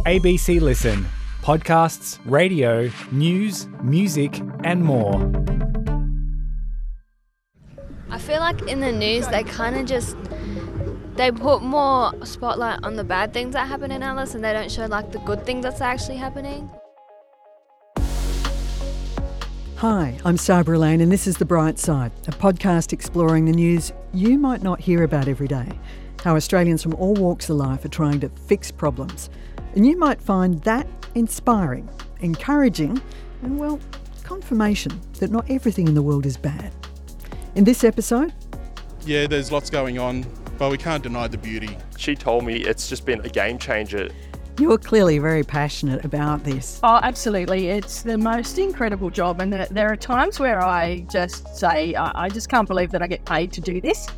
ABC Listen. Podcasts, radio, news, music and more. I feel like in the news they kind of they put more spotlight on the bad things that happen in Alice and they don't show like the good things that's actually happening. Hi, I'm Sabra Lane and this is The Bright Side, a podcast exploring the news you might not hear about every day, how Australians from all walks of life are trying to fix problems. And you might find that inspiring, encouraging and, well, confirmation that not everything in the world is bad. In this episode... Yeah, there's lots going on, but we can't deny the beauty. She told me it's just been a game changer. You're clearly very passionate about this. Oh, absolutely. It's the most incredible job. And there are times where I just say, I just can't believe that I get paid to do this.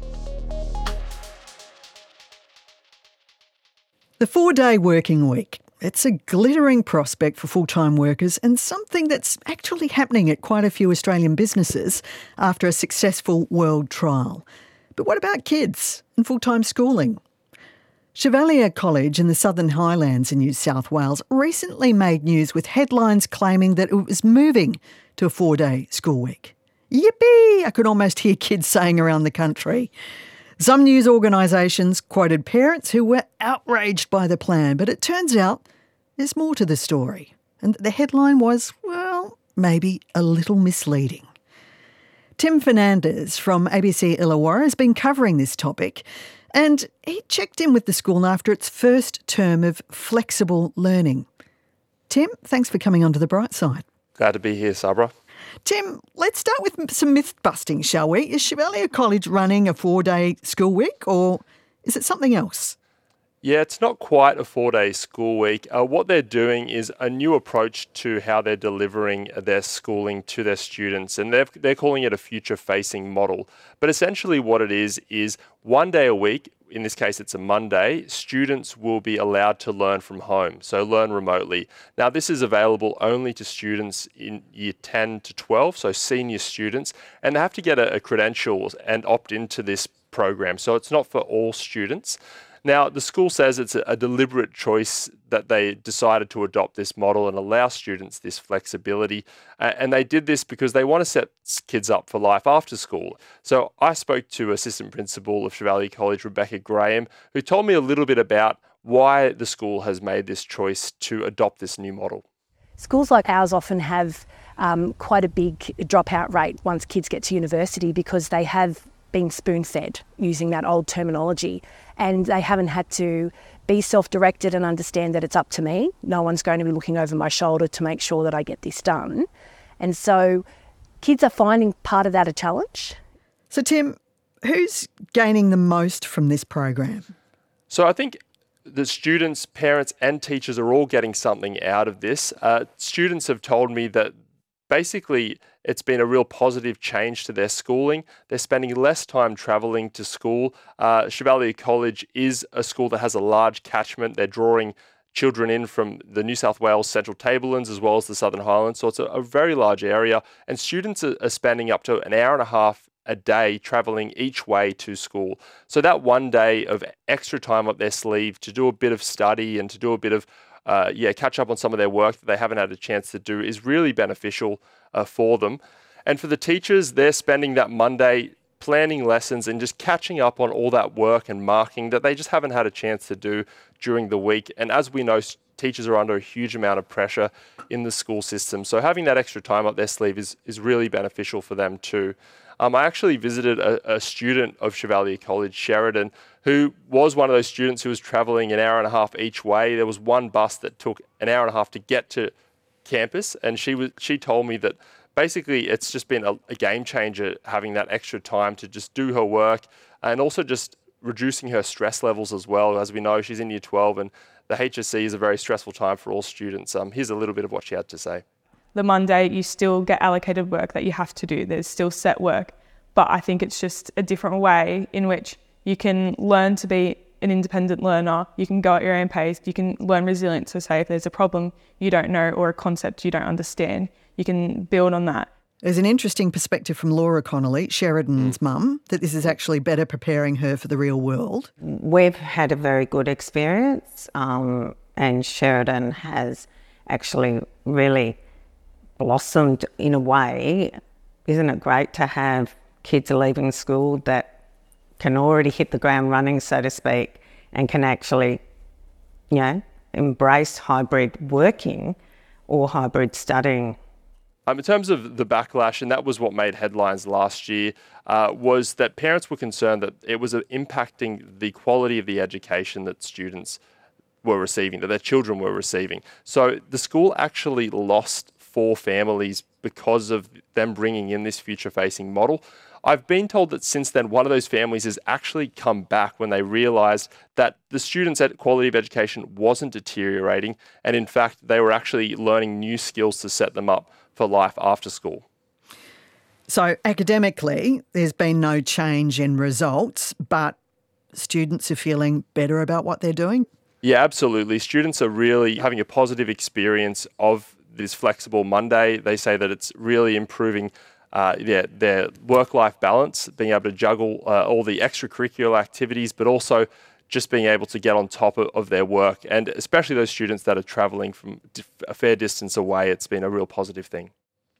The 4-day working week. It's a glittering prospect for full-time workers and something that's actually happening at quite a few Australian businesses after a successful world trial. But what about kids and full-time schooling? Chevalier College in the Southern Highlands in New South Wales recently made news with headlines claiming that it was moving to a 4-day school week. Yippee! I could almost hear kids saying around the country. Some news organisations quoted parents who were outraged by the plan, but it turns out there's more to the story. And the headline was, well, maybe a little misleading. Tim Fernandez from ABC Illawarra has been covering this topic, and he checked in with the school after its first term of flexible learning. Tim, thanks for coming onto The Bright Side. Glad to be here, Sabra. Tim, let's start with some myth-busting, shall we? Is Chevalier College running a 4-day school week, or is it something else? Yeah, it's not quite a 4-day school week. What they're doing is a new approach to how they're delivering their schooling to their students, and they're calling it a future-facing model. But essentially what it is 1 day a week, in this case it's a Monday, students will be allowed to learn from home, so learn remotely. Now this is available only to students in year 10 to 12, so senior students, and they have to get a credential and opt into this program, so it's not for all students. Now, the school says it's a deliberate choice that they decided to adopt this model and allow students this flexibility. And they did this because they want to set kids up for life after school. So I spoke to Assistant Principal of Chevalier College, Rebecca Graham, who told me a little bit about why the school has made this choice to adopt this new model. Schools like ours often have quite a big dropout rate once kids get to university because they have been spoon-fed using that old terminology, and they haven't had to be self-directed and understand that it's up to me. No one's going to be looking over my shoulder to make sure that I get this done. And so kids are finding part of that a challenge. So Tim, who's gaining the most from this program? So I think the students, parents and teachers are all getting something out of this. Students have told me that basically it's been a real positive change to their schooling. They're spending less time travelling to school. Chevalier College is a school that has a large catchment. They're drawing children in from the New South Wales Central Tablelands as well as the Southern Highlands. So it's a very large area. And students are spending up to an hour and a half a day travelling each way to school. So that 1 day of extra time up their sleeve to do a bit of study and to do a bit of catch up on some of their work that they haven't had a chance to do is really beneficial for them. And for the teachers, they're spending that Monday planning lessons and just catching up on all that work and marking that they just haven't had a chance to do during the week. And as we know, teachers are under a huge amount of pressure in the school system. So having that extra time up their sleeve is really beneficial for them too. I actually visited a student of Chevalier College, Sheridan, who was one of those students who was travelling an hour and a half each way. There was one bus that took an hour and a half to get to campus, and she told me that basically it's just been a game changer having that extra time to just do her work and also just reducing her stress levels as well. As we know, she's in year 12 and the HSC is a very stressful time for all students. Here's a little bit of what she had to say. The Monday, you still get allocated work that you have to do. There's still set work, but I think it's just a different way in which you can learn to be an independent learner. You can go at your own pace. You can learn resilience. So say if there's a problem you don't know or a concept you don't understand, you can build on that. There's an interesting perspective from Laura Connolly, Sheridan's mum, that this is actually better preparing her for the real world. We've had a very good experience. and Sheridan has actually really blossomed in a way. Isn't it great to have kids leaving school that can already hit the ground running, so to speak, and can actually, embrace hybrid working or hybrid studying? In terms of the backlash, and that was what made headlines last year, was that parents were concerned that it was impacting the quality of the education that students were receiving, that their children were receiving. So the school actually lost 4 families because of them bringing in this future-facing model. I've been told that since then, one of those families has actually come back when they realised that the students' quality of education wasn't deteriorating, and in fact, they were actually learning new skills to set them up for life after school. So academically, there's been no change in results, but students are feeling better about what they're doing? Yeah, absolutely. Students are really having a positive experience of this flexible Monday. They say that it's really improving their work-life balance, being able to juggle all the extracurricular activities, but also just being able to get on top of their work. And especially those students that are travelling from a fair distance away, it's been a real positive thing.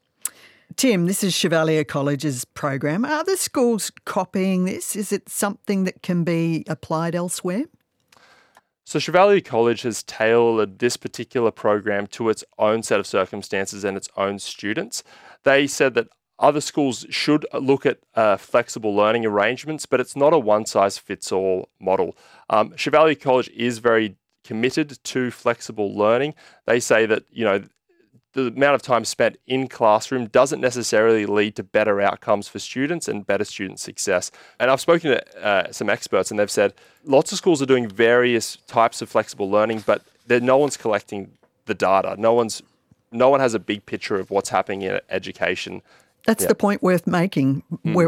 Tim, this is Chevalier College's program. Are the schools copying this? Is it something that can be applied elsewhere? So Chevalier College has tailored this particular program to its own set of circumstances and its own students. They said that other schools should look at flexible learning arrangements, but it's not a one-size-fits-all model. Chevalier College is very committed to flexible learning. They say that, the amount of time spent in classroom doesn't necessarily lead to better outcomes for students and better student success. And I've spoken to some experts, and they've said lots of schools are doing various types of flexible learning, but no one's collecting the data. No one has a big picture of what's happening in education. That's the point worth making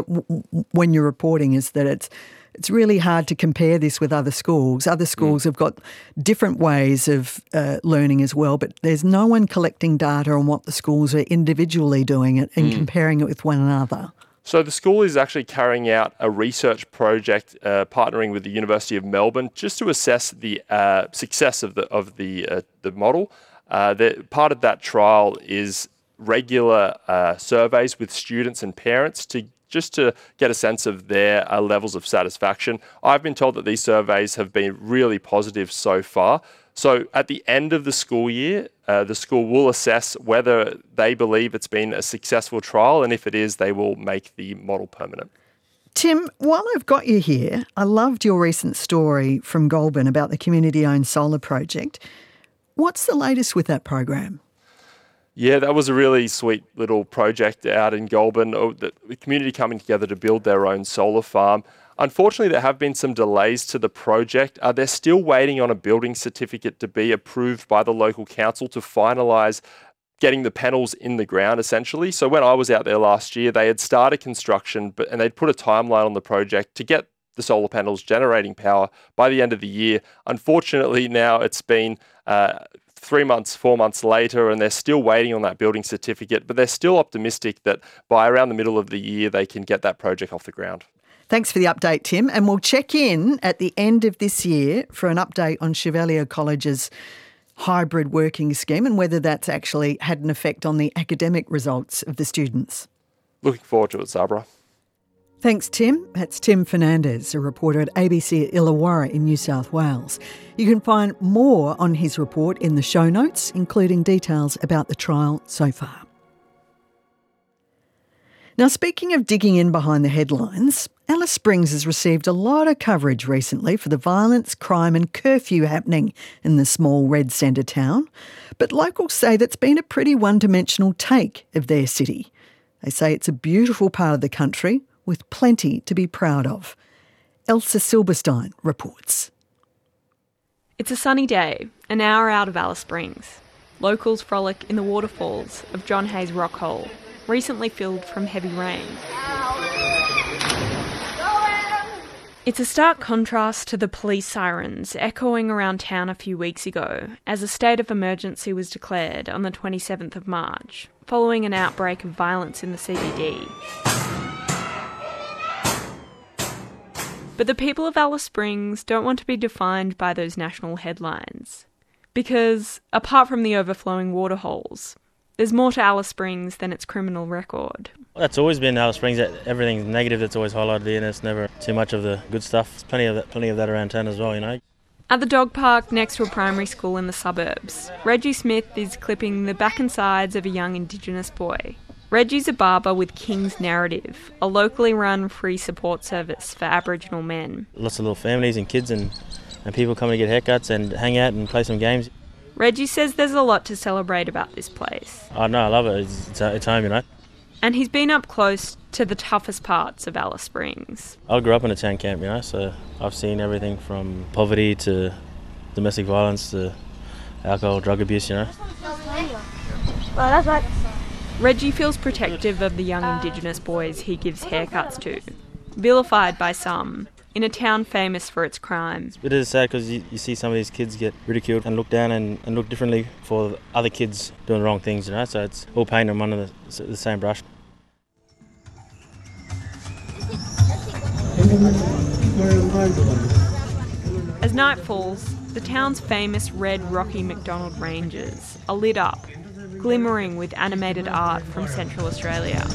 when you're reporting, is that it's really hard to compare this with other schools. Other schools have got different ways of learning as well, but there's no one collecting data on what the schools are individually doing it and comparing it with one another. So the school is actually carrying out a research project, partnering with the University of Melbourne, just to assess the success of the model. Part of that trial is regular surveys with students and parents to get a sense of their levels of satisfaction. I've been told that these surveys have been really positive so far. So at the end of the school year, the school will assess whether they believe it's been a successful trial, and if it is, they will make the model permanent. Tim, while I've got you here, I loved your recent story from Goulburn about the community-owned solar project. What's the latest with that program? Yeah, that was a really sweet little project out in Goulburn, the community coming together to build their own solar farm. Unfortunately, there have been some delays to the project. They're still waiting on a building certificate to be approved by the local council to finalise getting the panels in the ground, essentially. So when I was out there last year, they had started construction, and they'd put a timeline on the project to get the solar panels generating power by the end of the year. Unfortunately, now it's been 4 months later, and they're still waiting on that building certificate, but they're still optimistic that by around the middle of the year, they can get that project off the ground. Thanks for the update, Tim. And we'll check in at the end of this year for an update on Chevalier College's hybrid working scheme and whether that's actually had an effect on the academic results of the students. Looking forward to it, Sabra. Thanks, Tim. That's Tim Fernandez, a reporter at ABC Illawarra in New South Wales. You can find more on his report in the show notes, including details about the trial so far. Now, speaking of digging in behind the headlines, Alice Springs has received a lot of coverage recently for the violence, crime and curfew happening in the small red centre town. But locals say that's been a pretty one-dimensional take of their city. They say it's a beautiful part of the country with plenty to be proud of. Elsa Silberstein reports. It's a sunny day, an hour out of Alice Springs. Locals frolic in the waterfalls of John Hayes Rock Hole, recently filled from heavy rain. It's a stark contrast to the police sirens echoing around town a few weeks ago as a state of emergency was declared on the 27th of March, following an outbreak of violence in the CBD. But the people of Alice Springs don't want to be defined by those national headlines. Because, apart from the overflowing waterholes, there's more to Alice Springs than its criminal record. That's always been Alice Springs. Everything negative that's always highlighted here, and it's never too much of the good stuff. There's plenty of that around town as well, you know. At the dog park next to a primary school in the suburbs, Reggie Smith is clipping the back and sides of a young Indigenous boy. Reggie's a barber with King's Narrative, a locally run free support service for Aboriginal men. Lots of little families and kids and people coming to get haircuts and hang out and play some games. Reggie says there's a lot to celebrate about this place. Oh no, I love it. It's home, you know. And he's been up close to the toughest parts of Alice Springs. I grew up in a town camp, you know, so I've seen everything from poverty to domestic violence to alcohol, drug abuse, you know. Reggie feels protective of the young Indigenous boys he gives haircuts to, vilified by some, in a town famous for its crime. It is sad because you see some of these kids get ridiculed and looked down and look differently for other kids doing the wrong things, you know, so it's all painting them under the same brush. As night falls, the town's famous red Rocky McDonald Ranges are lit up, glimmering with animated art from Central Australia.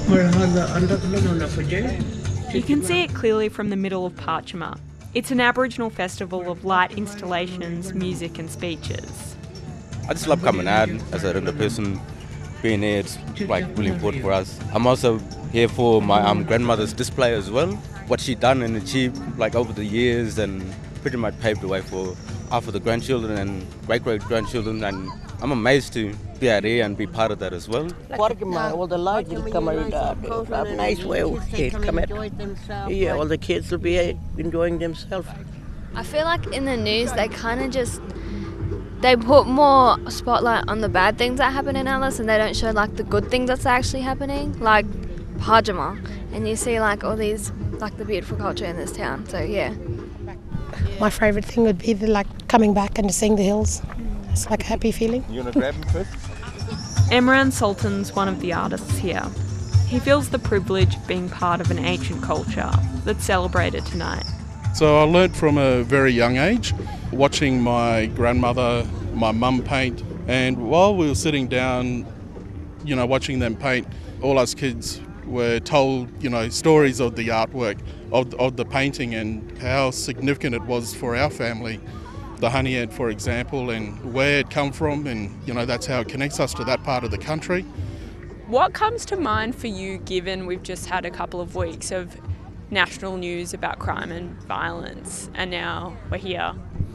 You can see it clearly from the middle of Parchima. It's an Aboriginal festival of light installations, music and speeches. I just love coming out as a regular person. Being here, it's like really important for us. I'm also here for my grandmother's display as well. What she done and achieved like over the years, and pretty much paved the way for the grandchildren and great-great-grandchildren, and I'm amazed to be out here and be part of that as well. All the lights will come out nice way. Come out. Yeah, all the kids will be enjoying themselves. I feel like in the news they kind of just, they put more spotlight on the bad things that happen in Alice, and they don't show like the good things that's actually happening, like Parchima, and you see like all these, like the beautiful culture in this town. So yeah. My favourite thing would be coming back and seeing the hills. It's like a happy feeling. You want to grab him first? Emran Sultan's one of the artists here. He feels the privilege of being part of an ancient culture that's celebrated tonight. So I learnt from a very young age, watching my grandmother, my mum paint, and while we were sitting down, you know, watching them paint, all us kids were told, you know, stories of the artwork, of the painting and how significant it was for our family. The honey ant, for example, and where it come from, and, you know, that's how it connects us to that part of the country. What comes to mind for you, given we've just had a couple of weeks of national news about crime and violence, and now we're here?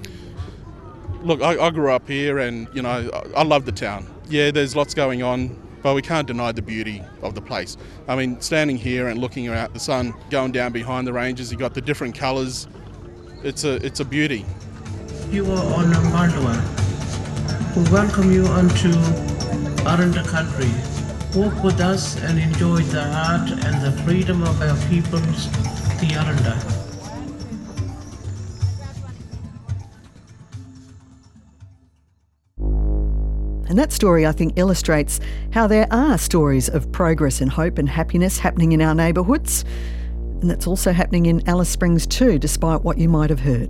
Look, I grew up here and, you know, I love the town. Yeah, there's lots going on, but we can't deny the beauty of the place. I mean, standing here and looking out the sun going down behind the ranges, you got the different colours. It's a beauty. You are on Mandua. We welcome you onto Aranda country. Walk with us and enjoy the art and the freedom of our peoples, the Aranda. And that story, I think, illustrates how there are stories of progress and hope and happiness happening in our neighbourhoods. And that's also happening in Alice Springs too, despite what you might have heard.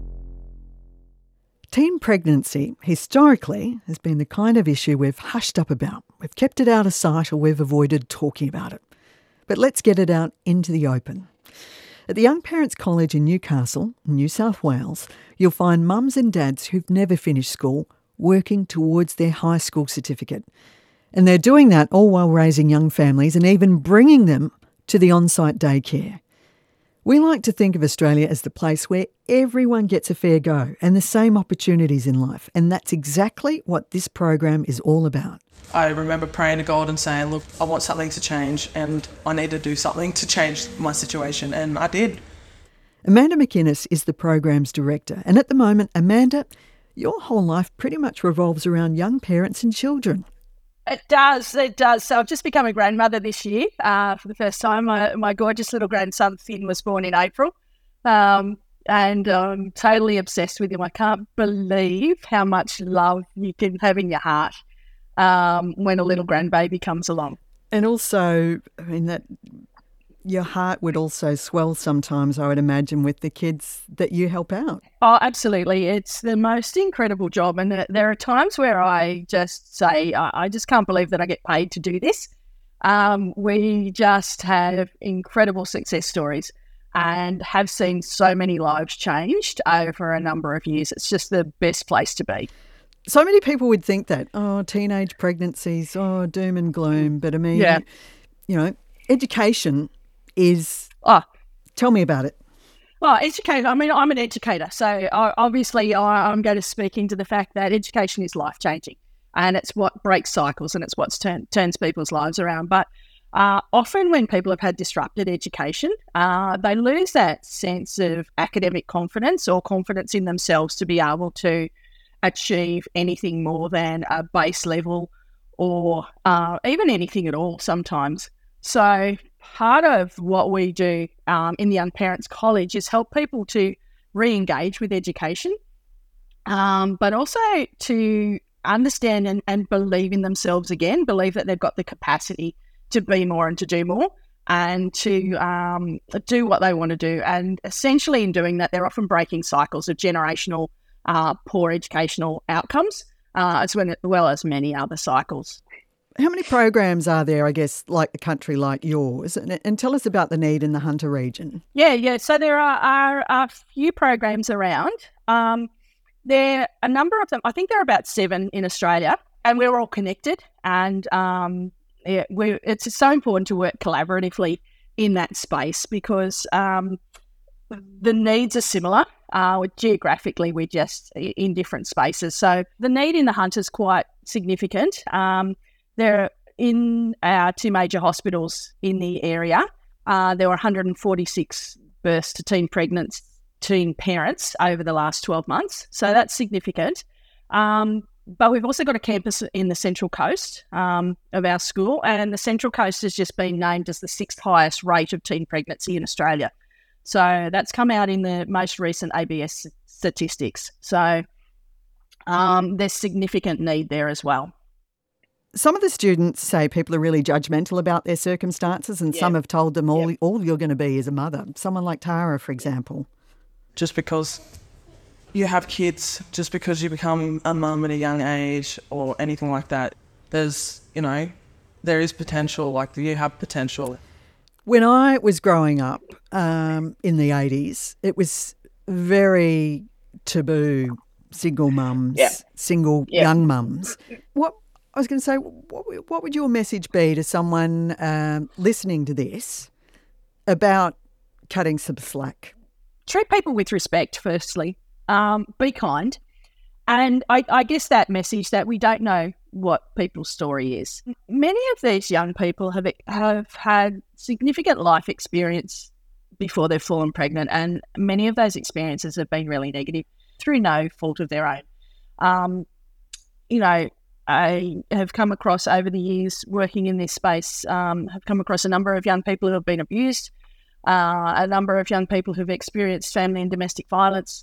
Teen pregnancy, historically, has been the kind of issue we've hushed up about. We've kept it out of sight or we've avoided talking about it. But let's get it out into the open. At the Young Parents College in Newcastle, New South Wales, you'll find mums and dads who've never finished school working towards their high school certificate. And they're doing that all while raising young families and even bringing them to the on-site daycare. We like to think of Australia as the place where everyone gets a fair go and the same opportunities in life. And that's exactly what this program is all about. I remember praying to God and saying, look, I want something to change and I need to do something to change my situation. And I did. Amanda McInnes is the program's director. And at the moment, Amanda, your whole life pretty much revolves around young parents and children. It does. So I've just become a grandmother this year for the first time. My gorgeous little grandson, Finn, was born in April. And I'm totally obsessed with him. I can't believe how much love you can have in your heart when a little grandbaby comes along. And also, I mean, that your heart would also swell sometimes, I would imagine, with the kids that you help out. Oh, absolutely. It's the most incredible job. And there are times where I just say, I just can't believe that I get paid to do this. We just have incredible success stories and have seen so many lives changed over a number of years. It's just the best place to be. So many people would think that, teenage pregnancies, doom and gloom. But I mean, education is... tell me about it. Well, education, I mean, I'm an educator. So obviously I'm going to speak into the fact that education is life-changing and it's what breaks cycles and it's what turns people's lives around. But often when people have had disrupted education, they lose that sense of academic confidence or confidence in themselves to be able to achieve anything more than a base level or even anything at all sometimes. So part of what we do in the Young Parents College is help people to re-engage with education, but also to understand and believe in themselves again, believe that they've got the capacity to be more and to do more and to do what they want to do. And essentially in doing that, they're often breaking cycles of generational poor educational outcomes, as well as many other cycles. How many programs are there, I guess, like the country like yours? And tell us about the need in the Hunter region. Yeah. So there are a few programs around. There are a number of them. I think there are about 7 in Australia, and we're all connected. And it's so important to work collaboratively in that space because the needs are similar. Geographically, we're just in different spaces. So the need in the Hunter is quite significant. There in our 2 major hospitals in the area, there were 146 births to teen parents over the last 12 months. So that's significant. But we've also got a campus in the Central Coast of our school, and the Central Coast has just been named as the 6th highest rate of teen pregnancy in Australia. So that's come out in the most recent ABS statistics. So there's significant need there as well. Some of the students say people are really judgmental about their circumstances, and some have told them all you're going to be is a mother. Someone like Tara, for example. Just because you have kids, just because you become a mum at a young age or anything like that, there is potential, like you have potential. When I was growing up in the 80s, it was very taboo, single mums, young mums. I was going to say, what would your message be to someone listening to this about cutting some slack? Treat people with respect, firstly. Be kind. And I guess that message that we don't know what people's story is. Many of these young people have had significant life experience before they've fallen pregnant, and many of those experiences have been really negative through no fault of their own. I have come across over the years working in this space, have come across a number of young people who have been abused, a number of young people who've experienced family and domestic violence.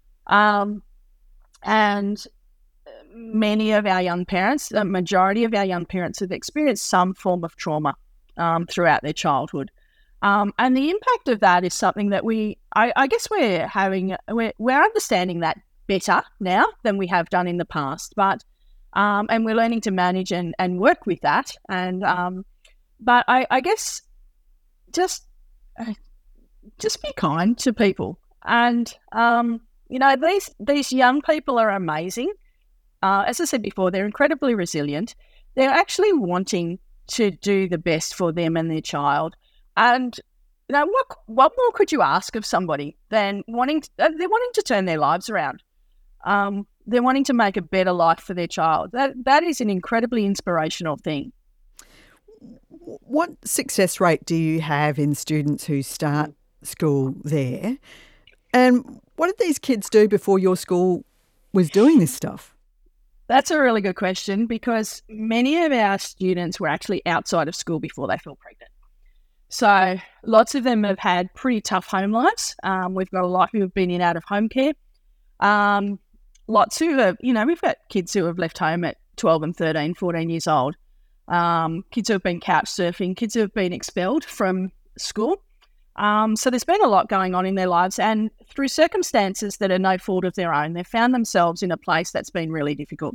And many of our young parents, the majority of our young parents have experienced some form of trauma throughout their childhood. And the impact of that is something that I guess we're understanding that better now than we have done in the past, but and we're learning to manage and work with that. And but I guess just be kind to people. And these young people are amazing. As I said before, they're incredibly resilient. They're actually wanting to do the best for them and their child. And what more could you ask of somebody than they're wanting to turn their lives around. They're wanting to make a better life for their child. That is an incredibly inspirational thing. What success rate do you have in students who start school there? And what did these kids do before your school was doing this stuff? That's a really good question, because many of our students were actually outside of school before they fell pregnant. So lots of them have had pretty tough home lives. We've got a lot who have been in out of home care. Lots who have, we've got kids who have left home at 12 and 13, 14 years old. Kids who have been couch surfing, kids who have been expelled from school. So there's been a lot going on in their lives, and through circumstances that are no fault of their own, they've found themselves in a place that's been really difficult.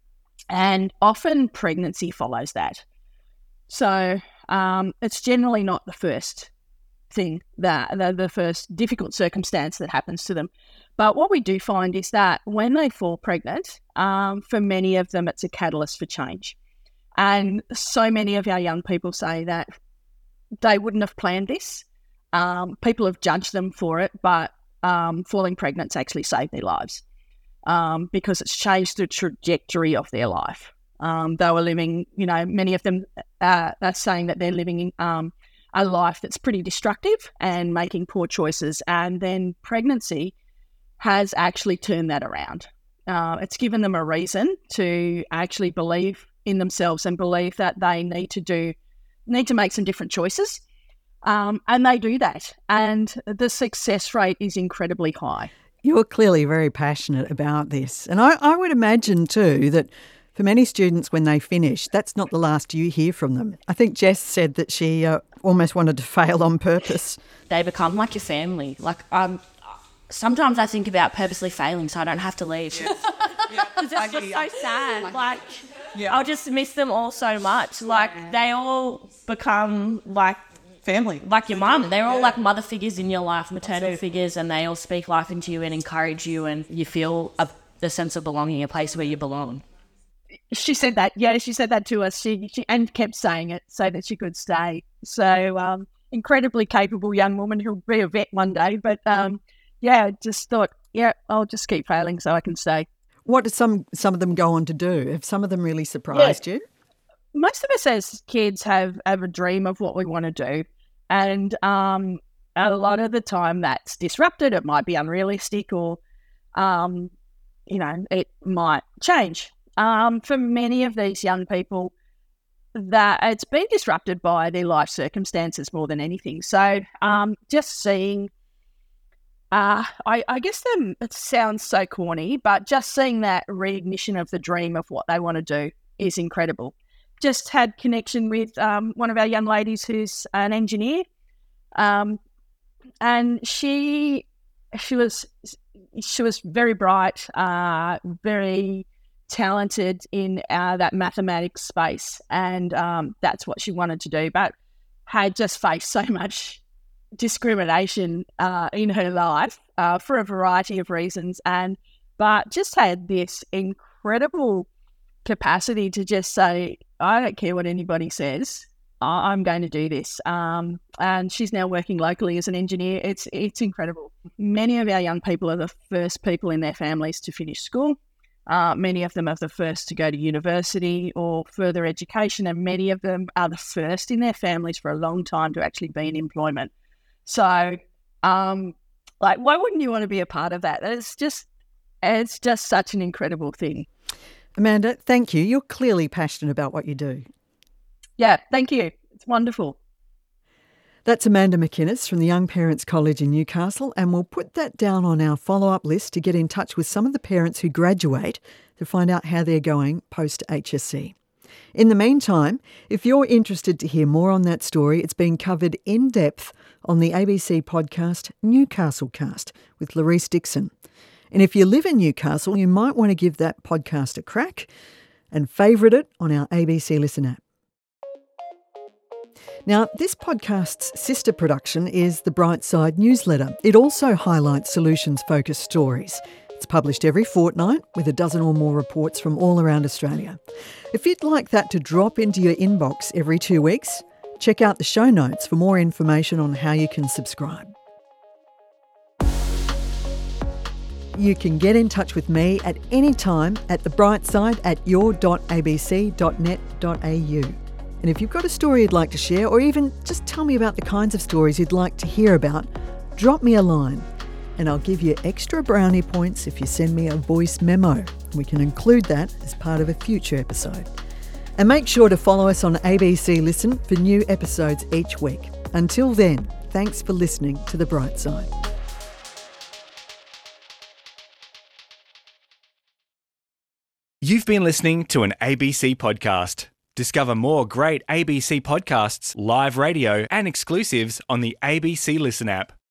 And often pregnancy follows that. So it's generally not the first thing, the first difficult circumstance that happens to them. But what we do find is that when they fall pregnant, for many of them, it's a catalyst for change. And so many of our young people say that they wouldn't have planned this. People have judged them for it, but falling pregnant's actually saved their lives because it's changed the trajectory of their life. They were living, many of them are saying that they're living in a life that's pretty destructive and making poor choices. And then pregnancy has actually turned that around. It's given them a reason to actually believe in themselves and believe that they need to make some different choices. And they do that. And the success rate is incredibly high. You're clearly very passionate about this. And I would imagine too that for many students when they finish, that's not the last you hear from them. I think Jess said that she almost wanted to fail on purpose. They become like your family. Sometimes I think about purposely failing so I don't have to leave. Because it's just so sad. I'll just miss them all so much. They all become family, like your mum. They're all like mother figures in your life, maternal figures, and they all speak life into you and encourage you, and you feel the sense of belonging, a place where you belong. She said that. Yeah, she said that to us. She and kept saying it so that she could stay. So incredibly capable young woman who'll be a vet one day. But just thought, I'll just keep failing so I can stay. What did some of them go on to do? Have some of them really surprised you? Most of us as kids have a dream of what we want to do, and a lot of the time that's disrupted. It might be unrealistic, or it might change. For many of these young people, that it's been disrupted by their life circumstances more than anything. So just seeing, I guess it sounds so corny, but just seeing that reignition of the dream of what they want to do is incredible. Just had connection with one of our young ladies who's an engineer, and she was very bright, very talented in that mathematics space, and that's what she wanted to do, but had just faced so much discrimination in her life for a variety of reasons, but just had this incredible capacity to just say, I don't care what anybody says, I'm going to do this. And she's now working locally as an engineer. It's incredible. Many of our young people are the first people in their families to finish school. Many of them are the first to go to university or further education, and many of them are the first in their families for a long time to actually be in employment. So, why wouldn't you want to be a part of that? It's just such an incredible thing. Amanda, thank you. You're clearly passionate about what you do. Yeah, thank you. It's wonderful. That's Amanda McInnes from the Young Parents College in Newcastle, and we'll put that down on our follow-up list to get in touch with some of the parents who graduate to find out how they're going post-HSC. In the meantime, if you're interested to hear more on that story, it's been covered in depth on the ABC podcast Newcastle Cast with Laurice Dixon. And if you live in Newcastle, you might want to give that podcast a crack and favourite it on our ABC Listen app. Now, this podcast's sister production is the Brightside newsletter. It also highlights solutions-focused stories. It's published every fortnight with a dozen or more reports from all around Australia. If you'd like that to drop into your inbox every 2 weeks, check out the show notes for more information on how you can subscribe. You can get in touch with me at any time at thebrightside@your.abc.net.au. And if you've got a story you'd like to share, or even just tell me about the kinds of stories you'd like to hear about, drop me a line and I'll give you extra brownie points if you send me a voice memo. We can include that as part of a future episode. And make sure to follow us on ABC Listen for new episodes each week. Until then, thanks for listening to The Bright Side. You've been listening to an ABC podcast. Discover more great ABC podcasts, live radio, and exclusives on the ABC Listen app.